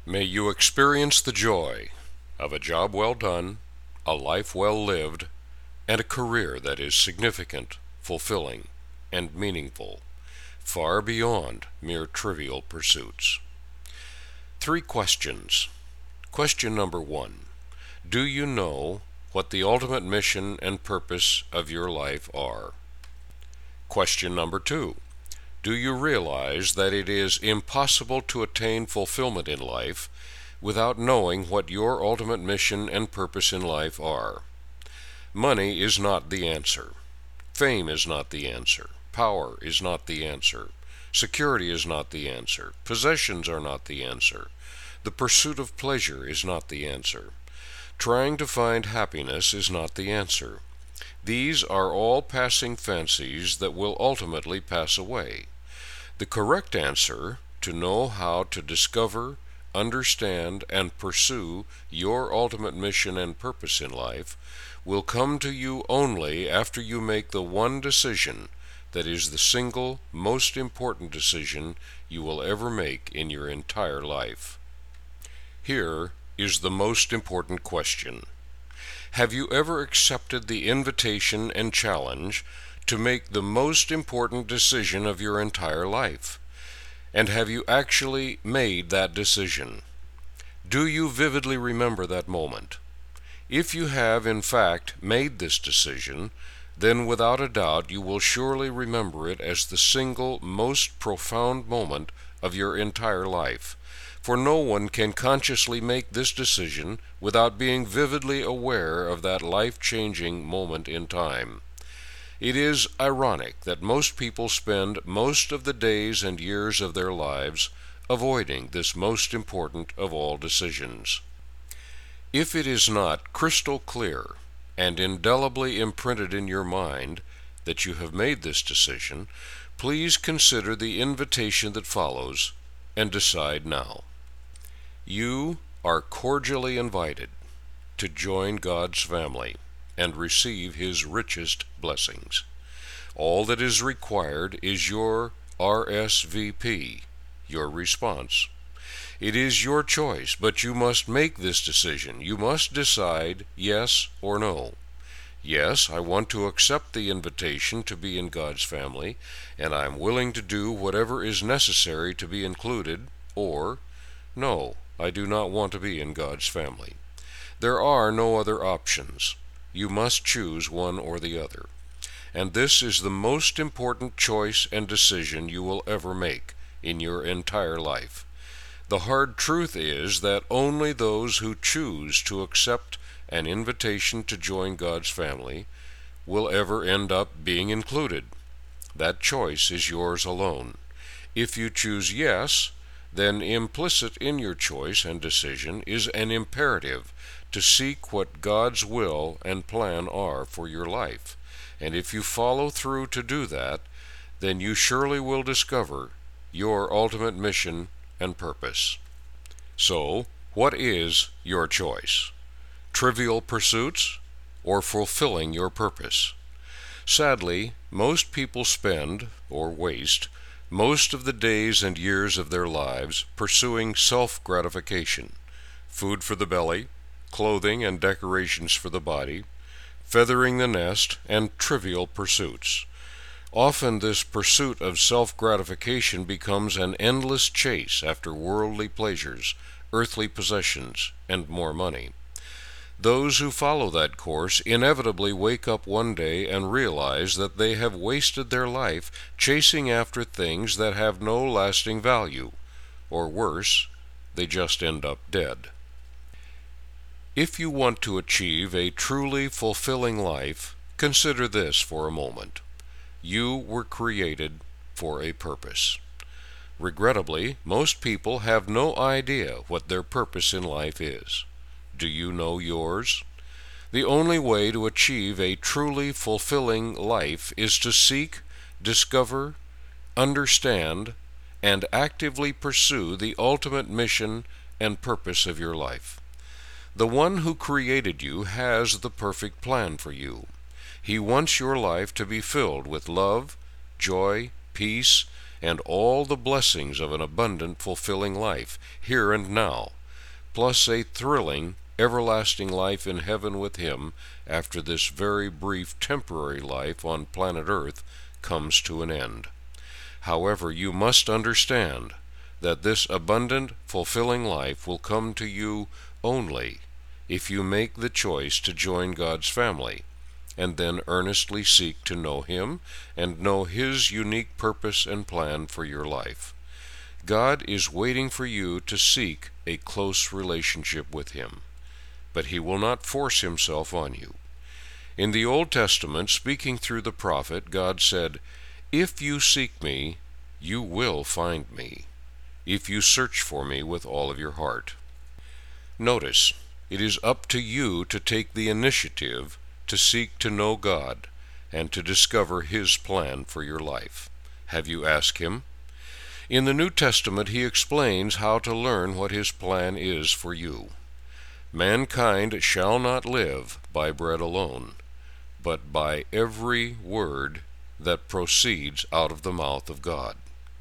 May you experience the joy of a job well done, a life well lived, and a career that is significant, fulfilling, and meaningful, far beyond mere trivial pursuits. 3 questions. Question number 1. Do you know what the ultimate mission and purpose of your life are? Question number 2. Do you realize that it is impossible to attain fulfillment in life without knowing what your ultimate mission and purpose in life are? Money is not the answer. Fame is not the answer. Power is not the answer. Security is not the answer. Possessions are not the answer. The pursuit of pleasure is not the answer. Trying to find happiness is not the answer. These are all passing fancies that will ultimately pass away. The correct answer, to know how to discover, understand, and pursue your ultimate mission and purpose in life, will come to you only after you make the one decision that is the single most important decision you will ever make in your entire life. Here is the most important question. Have you ever accepted the invitation and challenge to make the most important decision of your entire life? And have you actually made that decision? Do you vividly remember that moment? If you have, in fact, made this decision, then without a doubt you will surely remember it as the single most profound moment of your entire life. For no one can consciously make this decision without being vividly aware of that life-changing moment in time. It is ironic that most people spend most of the days and years of their lives avoiding this most important of all decisions. If it is not crystal clear and indelibly imprinted in your mind that you have made this decision, please consider the invitation that follows and decide now. You are cordially invited to join God's family and receive His richest blessings. All that is required is your RSVP, your response. It is your choice, but you must make this decision. You must decide yes or no. Yes, I want to accept the invitation to be in God's family, and I am willing to do whatever is necessary to be included, or no, I do not want to be in God's family. There are no other options. You must choose one or the other. And this is the most important choice and decision you will ever make in your entire life. The hard truth is that only those who choose to accept an invitation to join God's family will ever end up being included. That choice is yours alone. If you choose yes, then implicit in your choice and decision is an imperative to seek what God's will and plan are for your life. And if you follow through to do that, then you surely will discover your ultimate mission and purpose. So, what is your choice? Trivial pursuits or fulfilling your purpose? Sadly, most people spend, or waste, most of the days and years of their lives pursuing self-gratification, food for the belly, clothing and decorations for the body, feathering the nest, and trivial pursuits. Often this pursuit of self-gratification becomes an endless chase after worldly pleasures, earthly possessions, and more money. Those who follow that course inevitably wake up one day and realize that they have wasted their life chasing after things that have no lasting value, or worse, they just end up dead. If you want to achieve a truly fulfilling life, consider this for a moment. You were created for a purpose. Regrettably, most people have no idea what their purpose in life is. Do you know yours? The only way to achieve a truly fulfilling life is to seek, discover, understand, and actively pursue the ultimate mission and purpose of your life. The one who created you has the perfect plan for you. He wants your life to be filled with love, joy, peace, and all the blessings of an abundant, fulfilling life, here and now, plus a thrilling, everlasting life in heaven with Him after this very brief temporary life on planet Earth comes to an end. However, you must understand that this abundant, fulfilling life will come to you only if you make the choice to join God's family, and then earnestly seek to know Him and know His unique purpose and plan for your life. God is waiting for you to seek a close relationship with Him, but He will not force Himself on you. In the Old Testament, speaking through the prophet, God said, "If you seek me, you will find me, if you search for me with all of your heart." Notice, it is up to you to take the initiative to seek to know God and to discover His plan for your life. Have you asked Him? In the New Testament, He explains how to learn what His plan is for you. Mankind shall not live by bread alone, but by every word that proceeds out of the mouth of God.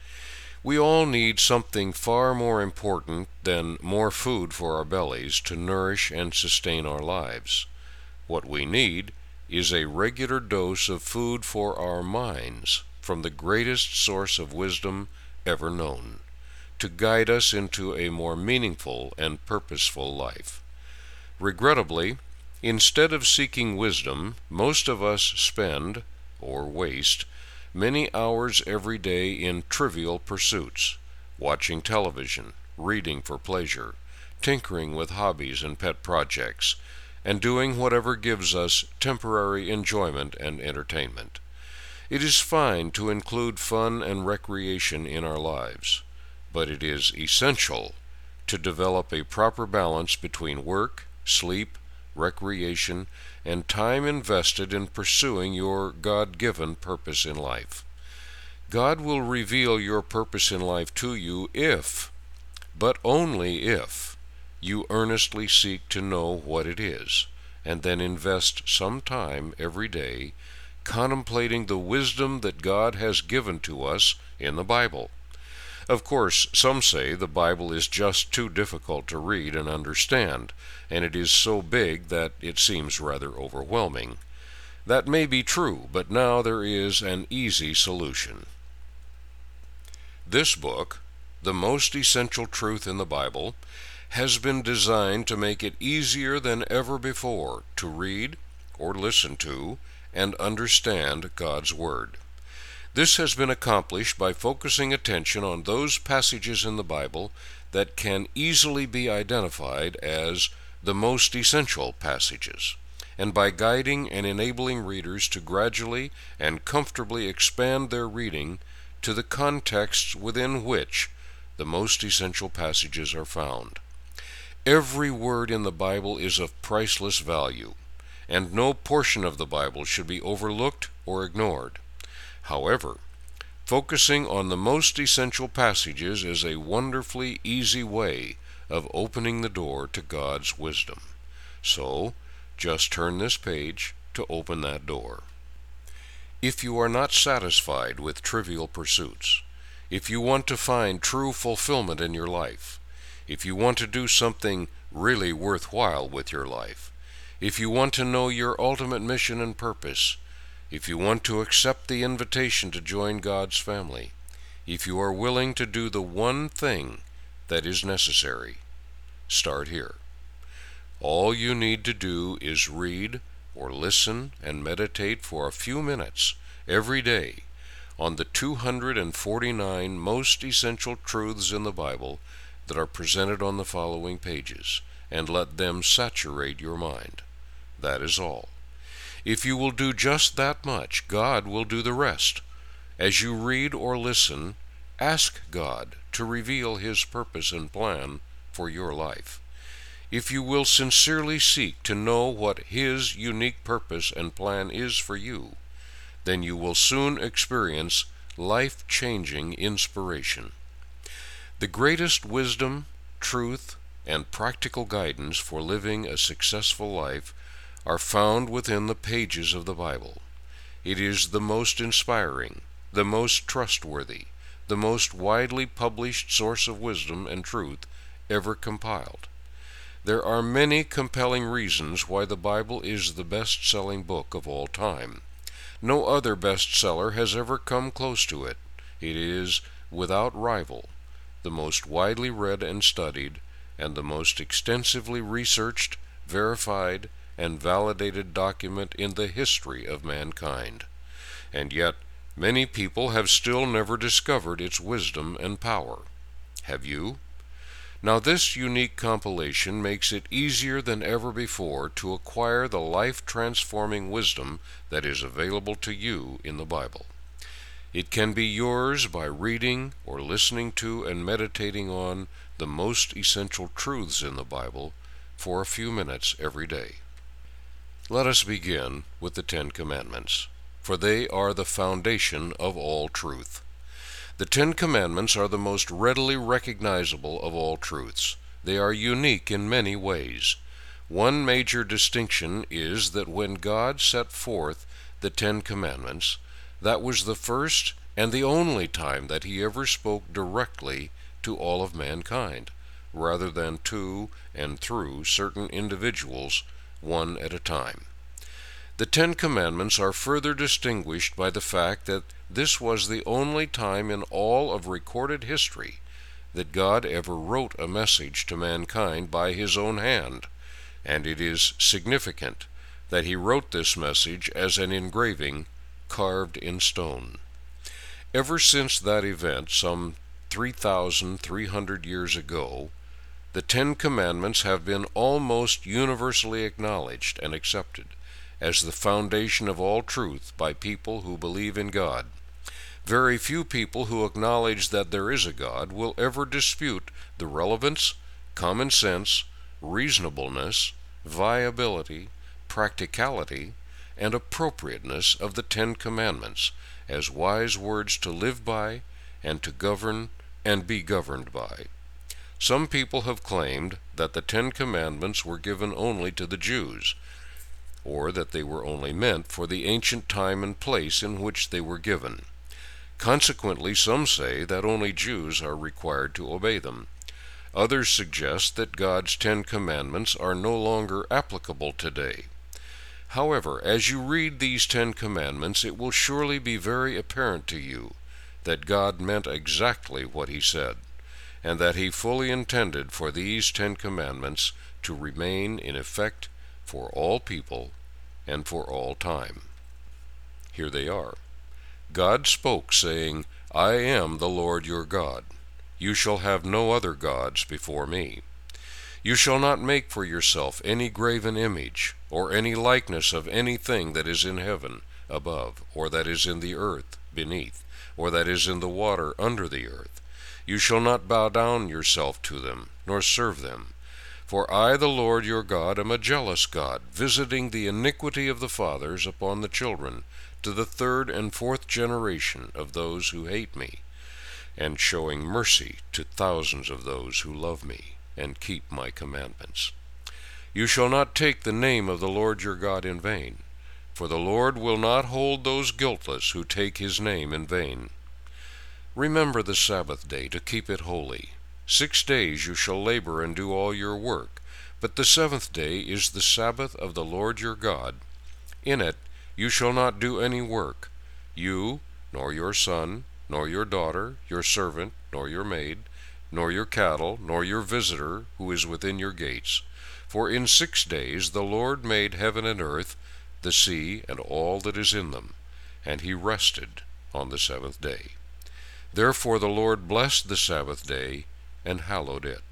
We all need something far more important than more food for our bellies to nourish and sustain our lives. What we need is a regular dose of food for our minds from the greatest source of wisdom ever known, to guide us into a more meaningful and purposeful life. Regrettably, instead of seeking wisdom, most of us spend, or waste, many hours every day in trivial pursuits, watching television, reading for pleasure, tinkering with hobbies and pet projects, and doing whatever gives us temporary enjoyment and entertainment. It is fine to include fun and recreation in our lives, but it is essential to develop a proper balance between work, sleep, recreation, and time invested in pursuing your God-given purpose in life. God will reveal your purpose in life to you if, but only if, you earnestly seek to know what it is, and then invest some time every day contemplating the wisdom that God has given to us in the Bible. Of course, some say the Bible is just too difficult to read and understand, and it is so big that it seems rather overwhelming. That may be true, but now there is an easy solution. This book, The Most Essential Truth in the Bible, has been designed to make it easier than ever before to read or listen to and understand God's Word. This has been accomplished by focusing attention on those passages in the Bible that can easily be identified as the most essential passages, and by guiding and enabling readers to gradually and comfortably expand their reading to the contexts within which the most essential passages are found. Every word in the Bible is of priceless value, and no portion of the Bible should be overlooked or ignored. However, focusing on the most essential passages is a wonderfully easy way of opening the door to God's wisdom. So, just turn this page to open that door. If you are not satisfied with trivial pursuits, if you want to find true fulfillment in your life, if you want to do something really worthwhile with your life, if you want to know your ultimate mission and purpose, if you want to accept the invitation to join God's family, if you are willing to do the one thing that is necessary, start here. All you need to do is read or listen and meditate for a few minutes every day on the 249 most essential truths in the Bible that are presented on the following pages, and let them saturate your mind. That is all. If you will do just that much, God will do the rest. As you read or listen, ask God to reveal His purpose and plan for your life. If you will sincerely seek to know what His unique purpose and plan is for you, then you will soon experience life-changing inspiration. The greatest wisdom, truth, and practical guidance for living a successful life are found within the pages of the Bible. It is the most inspiring, the most trustworthy, the most widely published source of wisdom and truth ever compiled. There are many compelling reasons why the Bible is the best-selling book of all time. No other bestseller has ever come close to it. It is, without rival, the most widely read and studied, and the most extensively researched, verified, and validated document in the history of mankind. And yet, many people have still never discovered its wisdom and power. Have you? Now, this unique compilation makes it easier than ever before to acquire the life-transforming wisdom that is available to you in the Bible. It can be yours by reading or listening to and meditating on the most essential truths in the Bible for a few minutes every day. Let us begin with the Ten Commandments, for they are the foundation of all truth. The Ten Commandments are the most readily recognizable of all truths. They are unique in many ways. One major distinction is that when God set forth the Ten Commandments, that was the first and the only time that he ever spoke directly to all of mankind, rather than to and through certain individuals, one at a time. The Ten Commandments are further distinguished by the fact that this was the only time in all of recorded history that God ever wrote a message to mankind by his own hand, and it is significant that he wrote this message as an engraving carved in stone. Ever since that event, some 3,300 years ago, the Ten Commandments have been almost universally acknowledged and accepted as the foundation of all truth by people who believe in God. Very few people who acknowledge that there is a God will ever dispute the relevance, common sense, reasonableness, viability, practicality, and appropriateness of the Ten Commandments as wise words to live by and to govern and be governed by. Some people have claimed that the Ten Commandments were given only to the Jews, or that they were only meant for the ancient time and place in which they were given. Consequently, some say that only Jews are required to obey them. Others suggest that God's Ten Commandments are no longer applicable today. However, as you read these Ten Commandments, it will surely be very apparent to you that God meant exactly what he said, and that he fully intended for these Ten Commandments to remain in effect for all people and for all time. Here they are. God spoke, saying, I am the Lord your God. You shall have no other gods before me. You shall not make for yourself any graven image, or any likeness of anything that is in heaven above, or that is in the earth beneath, or that is in the water under the earth. You shall not bow down yourself to them, nor serve them. For I, the Lord your God, am a jealous God, visiting the iniquity of the fathers upon the children, to the third and fourth generation of those who hate me, and showing mercy to thousands of those who love me and keep my commandments. You shall not take the name of the Lord your God in vain, for the Lord will not hold those guiltless who take his name in vain. Remember the Sabbath day to keep it holy. 6 days you shall labor and do all your work, but the seventh day is the Sabbath of the Lord your God. In it you shall not do any work, you, nor your son, nor your daughter, your servant, nor your maid, nor your cattle, nor your visitor who is within your gates. For in 6 days the Lord made heaven and earth, the sea, and all that is in them, and he rested on the seventh day. Therefore the Lord blessed the Sabbath day and hallowed it.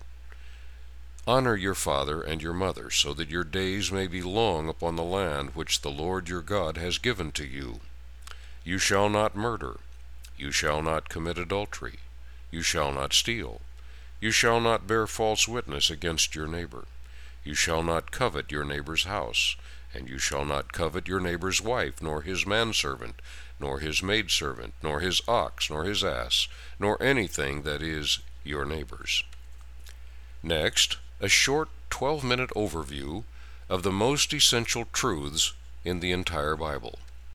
Honor your father and your mother, so that your days may be long upon the land which the Lord your God has given to you. You shall not murder. You shall not commit adultery. You shall not steal. You shall not bear false witness against your neighbor. You shall not covet your neighbor's house, and you shall not covet your neighbor's wife, nor his manservant, nor his maidservant, nor his ox, nor his ass, nor anything that is your neighbor's. Next, a short 12-minute overview of the most essential truths in the entire Bible.